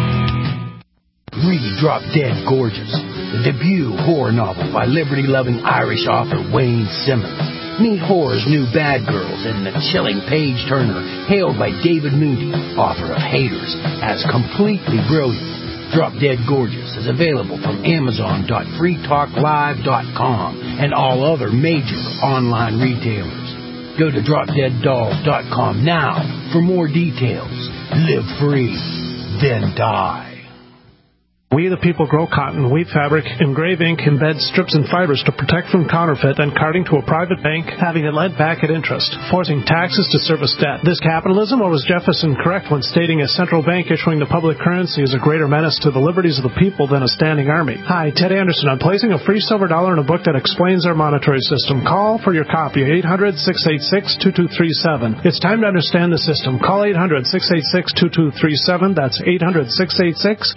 Read Drop Dead Gorgeous, the debut horror novel by liberty-loving Irish author Wayne Simmons. Meet horror's new bad girls and the chilling page turner hailed by David Moody, author of Haters, as completely brilliant. Drop Dead Gorgeous is available from amazon dot free talk live dot com and all other major online retailers. Go to drop dead dolls dot com now for more details. Live free, then die. We the people grow cotton, weave fabric, engrave ink, embed strips and fibers to protect from counterfeit and carting to a private bank, having it lent back at interest, forcing taxes to service debt. This capitalism, or was Jefferson correct when stating a central bank issuing the public currency is a greater menace to the liberties of the people than a standing army? Hi, Ted Anderson. I'm placing a free silver dollar in a book that explains our monetary system. Call for your copy at eight hundred six eight six two two three seven. It's time to understand the system. Call eight hundred six eight six two two three seven. That's eight hundred six eight six